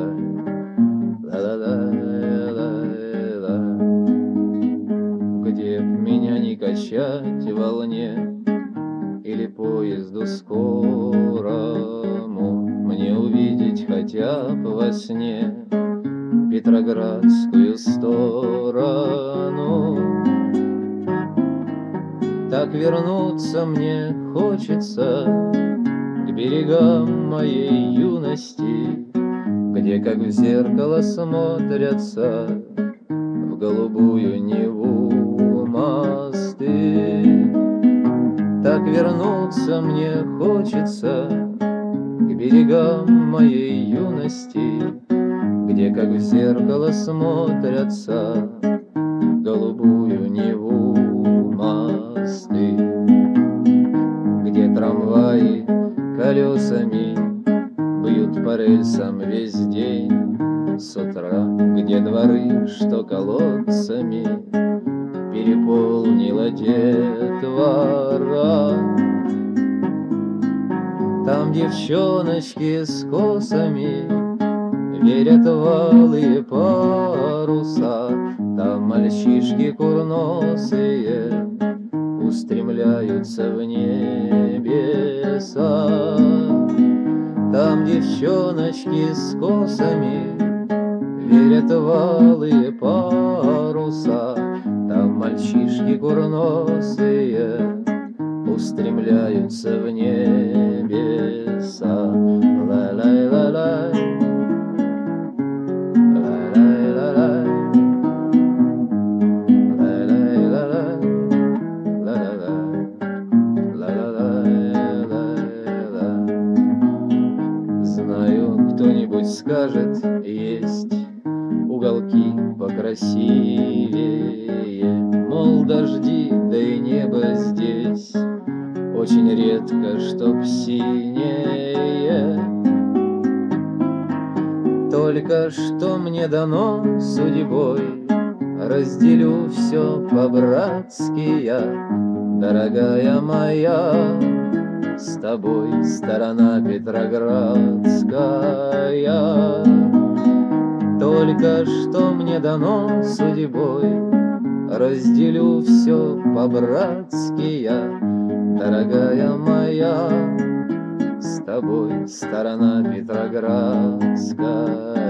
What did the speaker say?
ла-ла-ла-ла-ла-ла. Где б меня не качать в волне или поезду скорому, мне увидеть хотя б во сне Петроградскую сторону. Так вернуться мне хочется к берегам моей юности, где, как в зеркало, смотрятся в голубую Неву мосты. Так вернуться мне хочется к берегам моей юности, где, как в зеркало, смотрятся в голубую Неву мосты, где трамваи колесами бьют по рельсам весь день с утра, где дворы, что колодцами переполнила детвора. Там девчоночки с косами верят в алые паруса, там мальчишки курносые устремляются в небеса. Там девчоночки с косами верят в алые паруса, там мальчишки курносые устремляются в небеса. Ла-лай-ла-лай, ла-лай-ла-лай, ла-лай-ла-лай, ла-ла-лай, ла-ла-лай-ла-ла. Знаю, кто-нибудь скажет, есть уголки покрасивее, мол, дожди, да и небо здесь очень редко, чтоб синее. Только что мне дано судьбой, разделю все по-братски я, дорогая моя, с тобой сторона Петроградская. Только что мне дано судьбой, разделю все по-братски я, дорогая моя, с тобой сторона Петроградская.